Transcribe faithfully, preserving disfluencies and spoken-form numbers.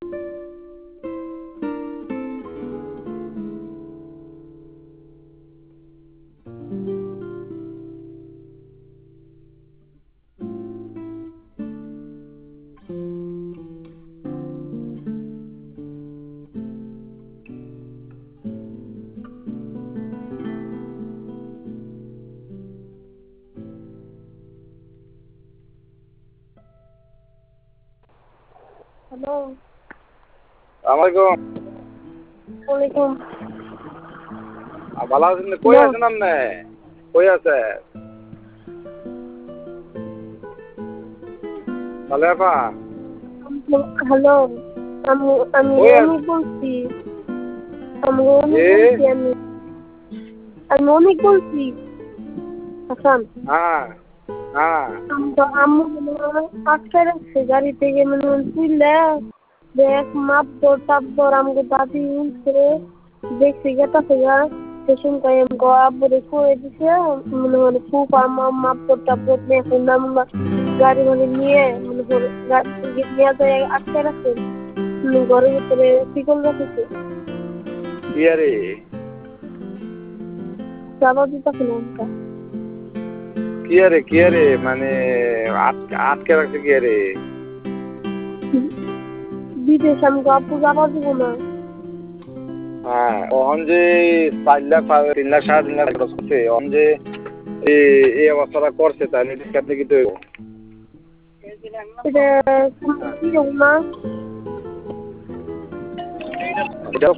Hello. আসসালামু ওয়ালাইকুম। ভালো আছেন? কই আছেন আপনি? কই আছে? ভালো আপা? হ্যালো, আমি আমি কই অনেক আছেন? বলছি আমি অনেক জি? বলছি আমি আমি অনেক বলছি হাসান। হ্যাঁ হ্যাঁ। আমি তো আম্মু মনে হয় আটকে রাখছে গাড়ি থেকে মনে হয় তুইলে দেখ মাপদর টাপদর আমাকে দাদি উঠছে দেখছি গেতাছে গা স্টেশন টাইম গো আব্বুরে করে দিছে মনে হয় খুব আমার মাপদর টাপদর নিয়ে শুনলাম গাড়ি মানে নিয়ে মনে করে গাড়ি থেকে নিয়ে যায় আটকে রাখছে ঘরের ভিতরে শিকল রাখছে কি আরে? যাবার দিতেছে না আমাকে কি আরে কি আরে মানে আটকে আটকে রাখছে কি আরে? বিদেশ আমি আব্বু যাবার দিব না। হ্যাঁ ওহন যে চার লাখ তিন লাখ সাড়ে তিন লাখ খরচ করছে ওহন যে এই অবস্থাটা করছে তাই নিতে কাটলে কি তো এটা কি না এটা